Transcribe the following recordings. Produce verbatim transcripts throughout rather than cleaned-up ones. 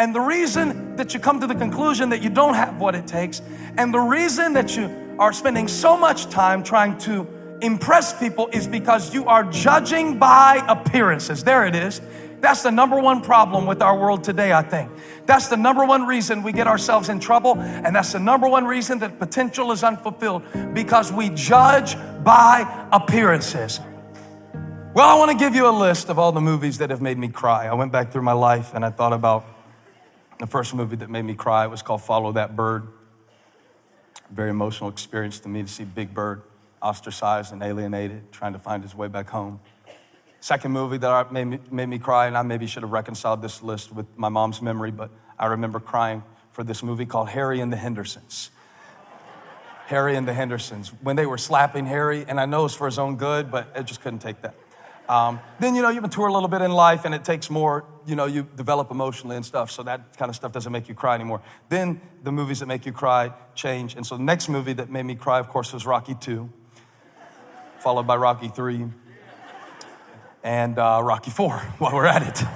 And the reason that you come to the conclusion that you don't have what it takes, and the reason that you are spending so much time trying to impress people is because you are judging by appearances. There it is. That's the number one problem with our world today, I think. That's the number one reason we get ourselves in trouble, and that's the number one reason that potential is unfulfilled, because we judge by appearances. Well, I want to give you a list of all the movies that have made me cry. I went back through my life and I thought about the first movie that made me cry. It was called Follow That Bird. Very emotional experience to me to see Big Bird ostracized and alienated, trying to find his way back home. Second movie that made me, made me cry, and I maybe should have reconciled this list with my mom's memory, but I remember crying for this movie called Harry and the Hendersons. Harry and the Hendersons. When they were slapping Harry, and I know it's for his own good, but I just couldn't take that. Um, then, you know, you mature a little bit in life, and it takes more, you know, you develop emotionally and stuff, so that kind of stuff doesn't make you cry anymore. Then the movies that make you cry change, and so the next movie that made me cry, of course, was Rocky two, followed by Rocky three. And uh, Rocky four, while we're at it.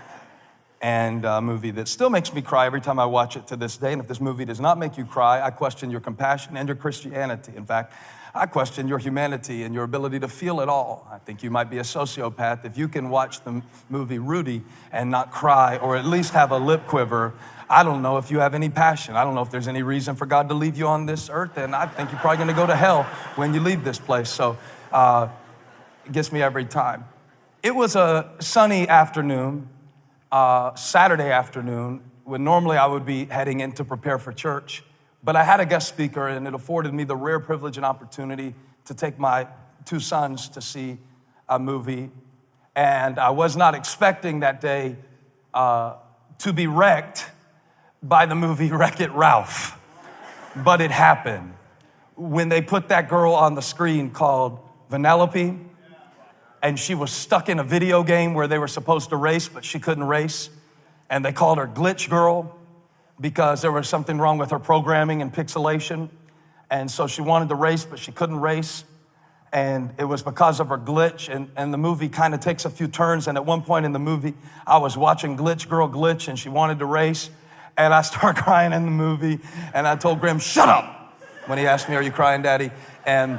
And a movie that still makes me cry every time I watch it to this day. And if this movie does not make you cry, I question your compassion and your Christianity. In fact, I question your humanity and your ability to feel it all. I think you might be a sociopath if you can watch the movie Rudy and not cry, or at least have a lip quiver. I don't know if you have any passion. I don't know if there's any reason for God to leave you on this earth. And I think you're probably going to go to hell when you leave this place. So uh, it gets me every time. It was a sunny afternoon, uh, Saturday afternoon, when normally I would be heading in to prepare for church. But I had a guest speaker, and it afforded me the rare privilege and opportunity to take my two sons to see a movie. And I was not expecting that day uh, to be wrecked by the movie Wreck-It Ralph. But it happened. When they put that girl on the screen called Vanellope, and she was stuck in a video game where they were supposed to race, but she couldn't race. And they called her Glitch Girl because there was something wrong with her programming and pixelation. And so she wanted to race, but she couldn't race. And it was because of her glitch. And, and the movie kind of takes a few turns. And at one point in the movie, I was watching Glitch Girl glitch, and she wanted to race. And I started crying in the movie. And I told Graham, shut up, when he asked me, are you crying, Daddy? And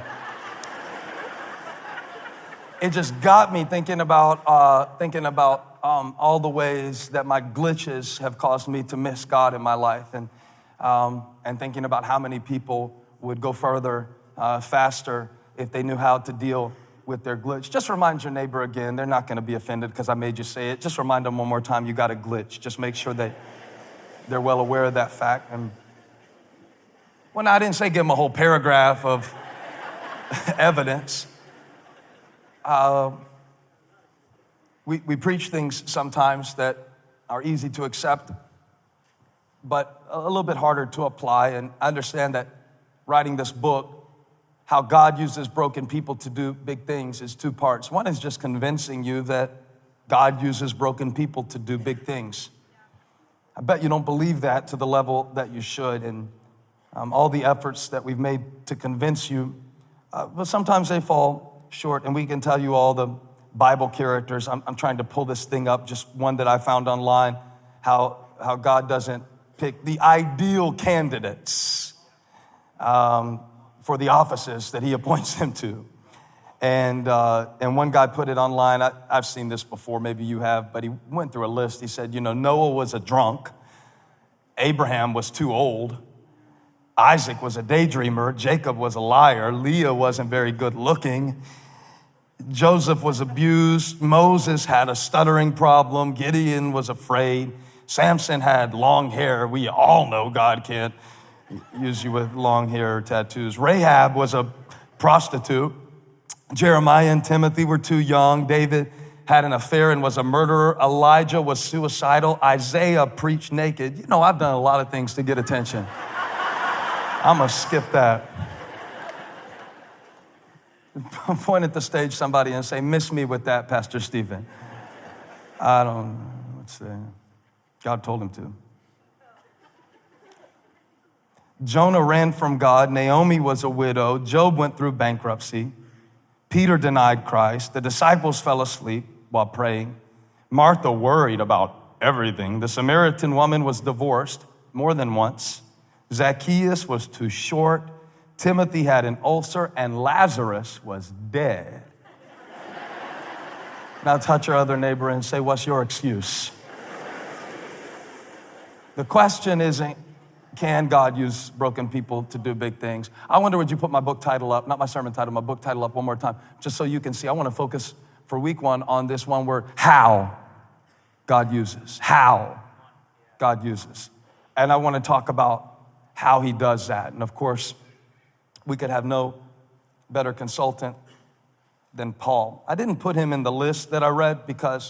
it just got me thinking about uh, thinking about um, all the ways that my glitches have caused me to miss God in my life, and um, and thinking about how many people would go further, uh, faster if they knew how to deal with their glitch. Just remind your neighbor again. They're not going to be offended because I made you say it. Just remind them one more time, you got a glitch. Just make sure that they're well aware of that fact. And well, no, I didn't say give them a whole paragraph of evidence. Uh, we, we preach things sometimes that are easy to accept, but a little bit harder to apply. And I understand that writing this book, how God uses broken people to do big things, is two parts. One is just convincing you that God uses broken people to do big things. I bet you don't believe that to the level that you should. And um, all the efforts that we've made to convince you, uh, but sometimes they fall short, and we can tell you all the Bible characters. I'm, I'm trying to pull this thing up, just one that I found online, how, how God doesn't pick the ideal candidates um, for the offices that he appoints them to. And uh, and one guy put it online. I, I've seen this before, maybe you have, but he went through a list. He said, you know, Noah was a drunk. Abraham was too old. Isaac was a daydreamer. Jacob was a liar. Leah wasn't very good looking. Joseph was abused. Moses had a stuttering problem. Gideon was afraid. Samson had long hair. We all know God can't use you with long hair or tattoos. Rahab was a prostitute. Jeremiah and Timothy were too young. David had an affair and was a murderer. Elijah was suicidal. Isaiah preached naked. You know, I've done a lot of things to get attention. I'm going to skip that. Point at the stage somebody and say, miss me with that, Pastor Stephen. I don't know. Let's see. God told him to. Jonah ran from God. Naomi was a widow. Job went through bankruptcy. Peter denied Christ. The disciples fell asleep while praying. Martha worried about everything. The Samaritan woman was divorced more than once. Zacchaeus was too short. Timothy had an ulcer, and Lazarus was dead. Now touch your other neighbor and say, what's your excuse? The question isn't, can God use broken people to do big things? I wonder, would you put my book title up, not my sermon title, my book title up one more time, just so you can see. I want to focus for week one on this one word, how God uses. How God uses. And I want to talk about how he does that. And of course, we could have no better consultant than Paul. I didn't put him in the list that I read because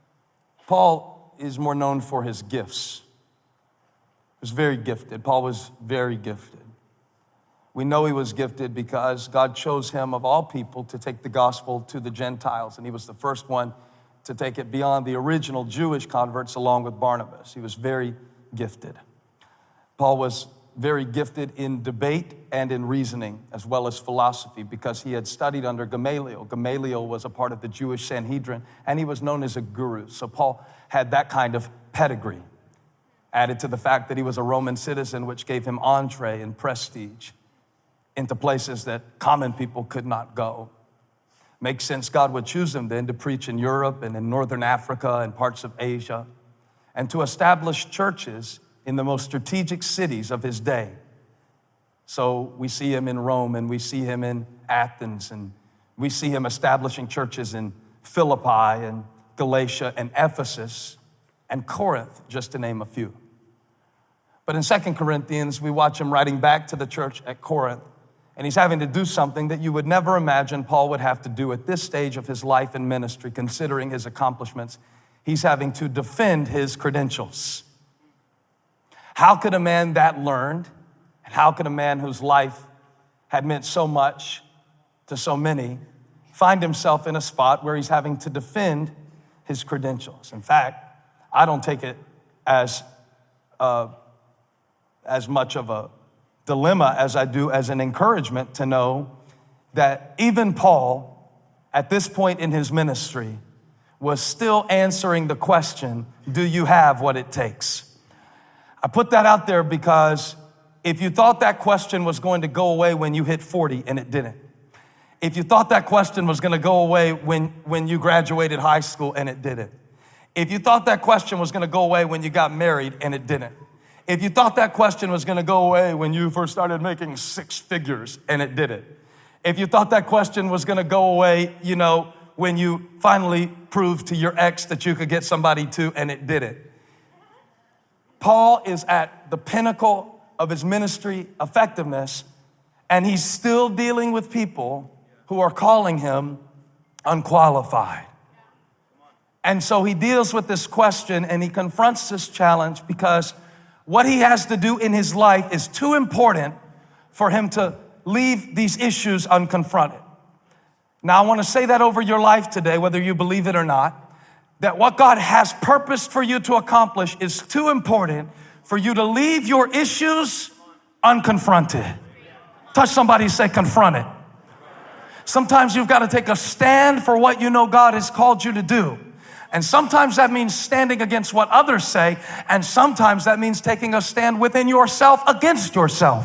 Paul is more known for his gifts. He was very gifted. Paul was very gifted. We know he was gifted because God chose him of all people to take the gospel to the Gentiles. And he was the first one to take it beyond the original Jewish converts along with Barnabas. He was very gifted. Paul was very gifted in debate and in reasoning as well as philosophy because he had studied under Gamaliel. Gamaliel was a part of the Jewish Sanhedrin and he was known as a guru. So Paul had that kind of pedigree. Added to the fact that he was a Roman citizen, which gave him entree and prestige into places that common people could not go. Makes sense God would choose him then to preach in Europe and in Northern Africa and parts of Asia and to establish churches in the most strategic cities of his day. So we see him in Rome and we see him in Athens and we see him establishing churches in Philippi and Galatia and Ephesus and Corinth, just to name a few. But in Second Corinthians, we watch him writing back to the church at Corinth, and he's having to do something that you would never imagine Paul would have to do at this stage of his life and ministry, considering his accomplishments. He's having to defend his credentials. How could a man that learned, and how could a man whose life had meant so much to so many, find himself in a spot where he's having to defend his credentials? In fact, I don't take it as uh, as much of a dilemma as I do as an encouragement to know that even Paul, at this point in his ministry, was still answering the question, do you have what it takes? I put that out there because if you thought that question was going to go away when you hit forty and it didn't, if you thought that question was going to go away when, when you graduated high school and it didn't, if you thought that question was going to go away when you got married and it didn't, if you thought that question was going to go away when you first started making six figures and it didn't, if you thought that question was going to go away, you know, when you finally proved to your ex that you could get somebody to and it didn't, Paul is at the pinnacle of his ministry effectiveness, and he's still dealing with people who are calling him unqualified. And so he deals with this question and he confronts this challenge because what he has to do in his life is too important for him to leave these issues unconfronted. Now, I want to say that over your life today, whether you believe it or not, that what God has purposed for you to accomplish is too important for you to leave your issues unconfronted. Touch somebody and say, confront it. Sometimes you've got to take a stand for what you know God has called you to do. And sometimes that means standing against what others say, and sometimes that means taking a stand within yourself against yourself.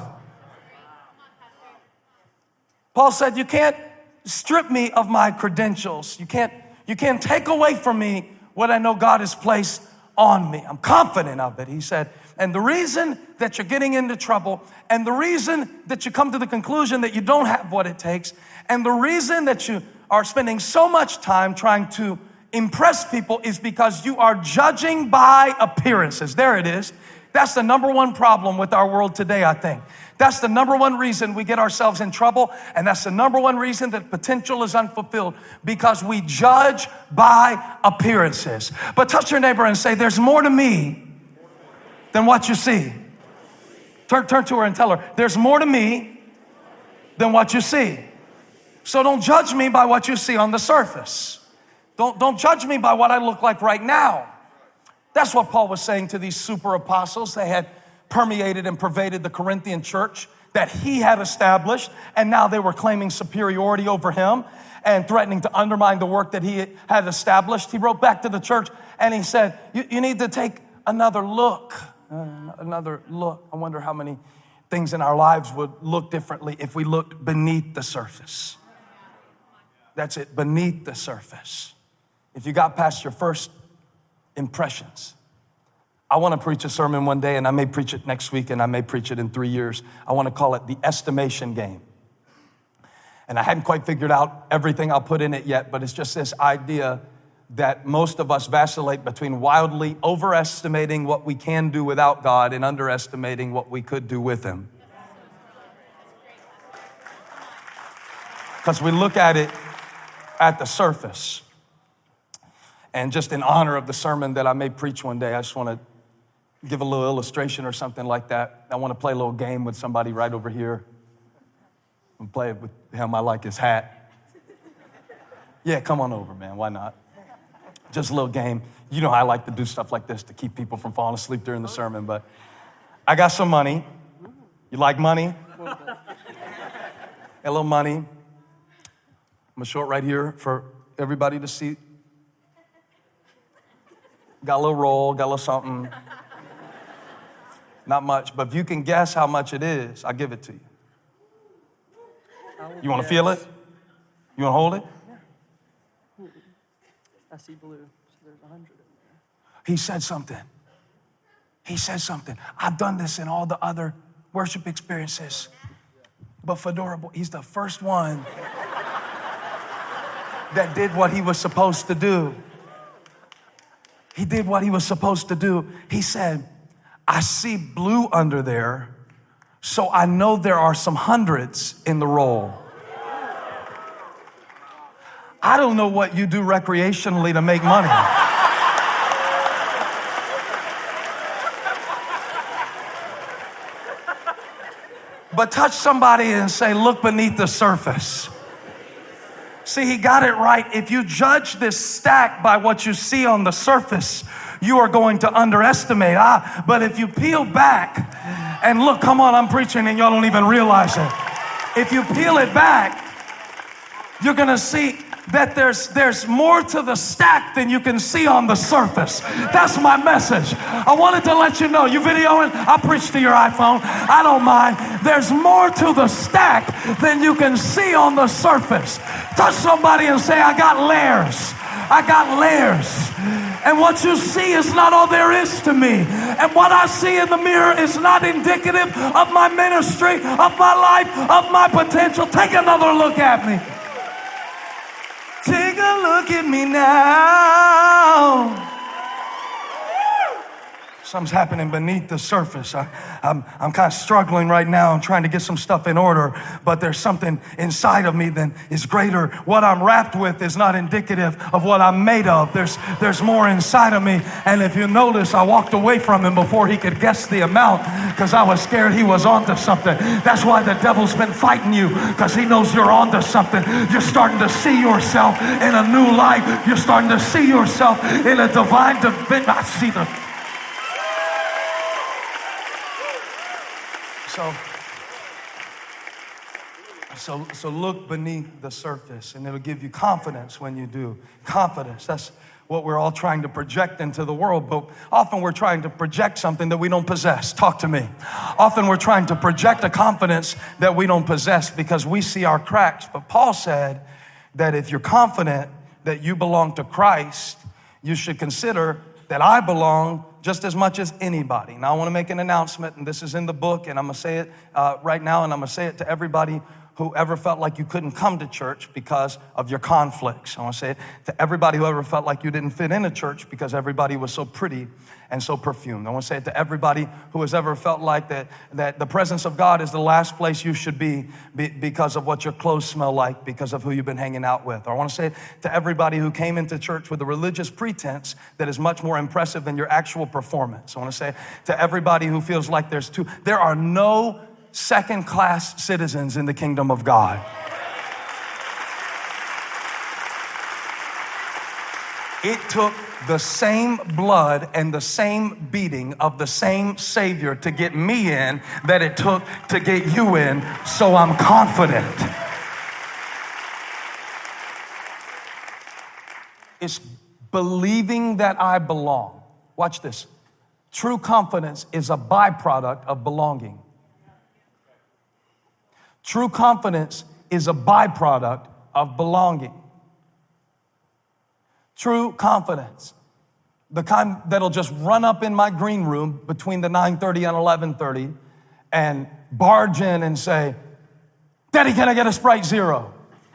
Paul said, you can't strip me of my credentials. You can't, you can't take away from me what I know God has placed on me. I'm confident of it, he said. And the reason that you're getting into trouble, and the reason that you come to the conclusion that you don't have what it takes, and the reason that you are spending so much time trying to impress people is because you are judging by appearances. There it is. That's the number one problem with our world today, I think. That's the number one reason we get ourselves in trouble, and that's the number one reason that potential is unfulfilled, because we judge by appearances. But touch your neighbor and say, there's more to me than what you see. Turn, turn to her and tell her, there's more to me than what you see. So don't judge me by what you see on the surface. Don't, don't judge me by what I look like right now. That's what Paul was saying to these super apostles. They had permeated and pervaded the Corinthian church that he had established, and now they were claiming superiority over him and threatening to undermine the work that he had established. He wrote back to the church and he said, you, you need to take another look, uh, another look. I wonder how many things in our lives would look differently if we looked beneath the surface. That's it, beneath the surface. If you got past your first impressions. I want to preach a sermon one day, and I may preach it next week, and I may preach it in three years. I want to call it the estimation game. And I hadn't quite figured out everything I'll put in it yet, but it's just this idea that most of us vacillate between wildly overestimating what we can do without God and underestimating what we could do with Him. Because we look at it at the surface. And just in honor of the sermon that I may preach one day, I just want to give a little illustration or something like that. I want to play a little game with somebody right over here. I'm play it with him. I like his hat. Yeah, come on over, man. Why not? Just a little game. You know, I like to do stuff like this to keep people from falling asleep during the sermon, but I got some money. You like money? A little money. I'm gonna show it right here for everybody to see. Got a little roll, got a little something. Not much, but if you can guess how much it is, I'll give it to you. You want to feel it? You want to hold it? Yeah. I see blue, so there's a hundred in there. He said something. He said something. I've done this in all the other worship experiences, but Fedora, he's the first one that did what he was supposed to do. He did what he was supposed to do. He said, I see blue under there, so I know there are some hundreds in the roll. I don't know what you do recreationally to make money. But touch somebody and say, look beneath the surface. See, he got it right. If you judge this stack by what you see on the surface, you are going to underestimate. Ah, but if you peel back and look, come on, I'm preaching and y'all don't even realize it. If you peel it back, you're going to see that there's there's more to the stack than you can see on the surface. That's my message. I wanted to let you know. You videoing? I'll preach to your iPhone. I don't mind. There's more to the stack than you can see on the surface. Touch somebody and say, I got layers. I got layers. And what you see is not all there is to me. And what I see in the mirror is not indicative of my ministry, of my life, of my potential. Take another look at me. Take a look at me now. Something's happening beneath the surface. I, I'm, I'm kind of struggling right now. I'm trying to get some stuff in order, but there's something inside of me that is greater. What I'm wrapped with is not indicative of what I'm made of. There's, there's more inside of me. And if you notice, I walked away from him before he could guess the amount because I was scared he was onto something. That's why the devil's been fighting you, because he knows you're onto something. You're starting to see yourself in a new light. You're starting to see yourself in a divine divinity. I see the So, so, so look beneath the surface, and it'll give you confidence when you do. Confidence, that's what we're all trying to project into the world, but often we're trying to project something that we don't possess. Talk to me. Often we're trying to project a confidence that we don't possess because we see our cracks. But Paul said that if you're confident that you belong to Christ, you should consider that I belong just as much as anybody. Now I want to make an announcement, and this is in the book, and I'm going to say it uh, right now, and I'm going to say it to everybody who ever felt like you couldn't come to church because of your conflicts. I want to say it to everybody who ever felt like you didn't fit in a church because everybody was so pretty and so perfumed. I want to say it to everybody who has ever felt like that, that the presence of God is the last place you should be, be because of what your clothes smell like, because of who you've been hanging out with. Or I want to say it to everybody who came into church with a religious pretense that is much more impressive than your actual performance. I want to say it to everybody who feels like there's two. There are no second-class citizens in the kingdom of God. It took the same blood and the same beating of the same Savior to get me in that it took to get you in, so I'm confident. It's believing that I belong. Watch this. True confidence is a byproduct of belonging. True confidence is a byproduct of belonging. True confidence, the kind that'll just run up in my green room between the nine thirty and eleven thirty and barge in and say, Daddy, can I get a Sprite Zero?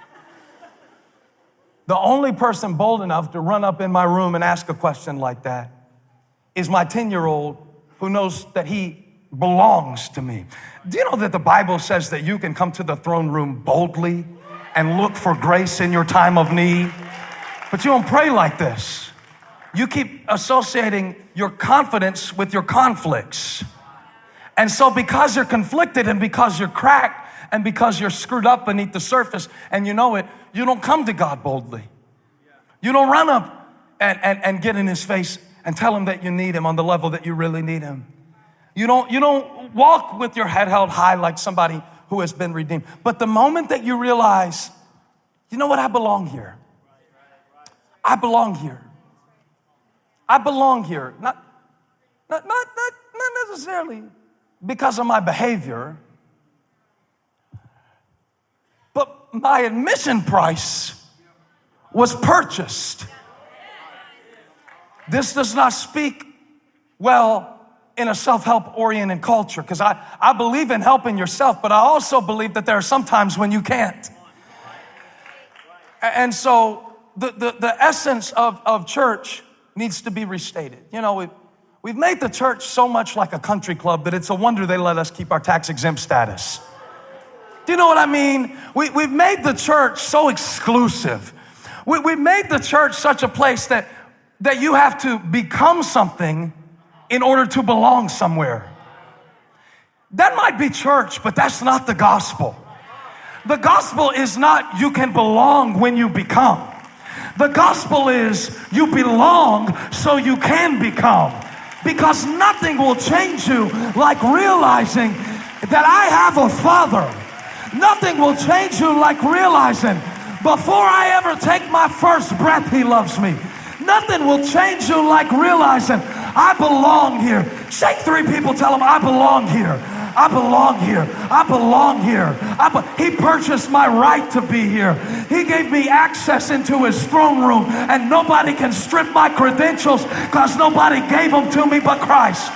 The only person bold enough to run up in my room and ask a question like that is my ten-year-old who knows that he belongs to me. Do you know that the Bible says that you can come to the throne room boldly and look for grace in your time of need? But you don't pray like this. You keep associating your confidence with your conflicts. And so because you're conflicted and because you're cracked and because you're screwed up beneath the surface and you know it, you don't come to God boldly. You don't run up and, and, and get in his face and tell him that you need him on the level that you really need him. You don't, you don't walk with your head held high like somebody who has been redeemed. But the moment that you realize, you know what, I belong here. I belong here. I belong here. Not, not, not, not, not necessarily because of my behavior, but my admission price was purchased. This does not speak well in a self-help oriented culture, because I, I believe in helping yourself, but I also believe that there are some times when you can't. And so the, the, the essence of, of church needs to be restated. You know, we've, we've made the church so much like a country club that it's a wonder they let us keep our tax exempt status. Do you know what I mean? We, we've made the church so exclusive. We, we've made the church such a place that, that you have to become something in order to belong somewhere. That might be church, but that's not the gospel. The gospel is not you can belong when you become. The gospel is you belong so you can become. Because nothing will change you like realizing that I have a Father. Nothing will change you like realizing before I ever take my first breath, He loves me. Nothing will change you like realizing I belong here. Shake three people, tell them I belong here. I belong here. I belong here. I be- he purchased my right to be here. He gave me access into His throne room, and nobody can strip my credentials because nobody gave them to me but Christ.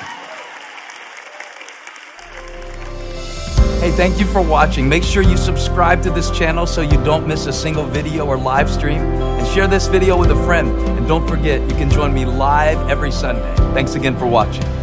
Hey, thank you for watching. Make sure you subscribe to this channel so you don't miss a single video or live stream, and share this video with a friend. And don't forget, you can join me live every Sunday. Thanks again for watching.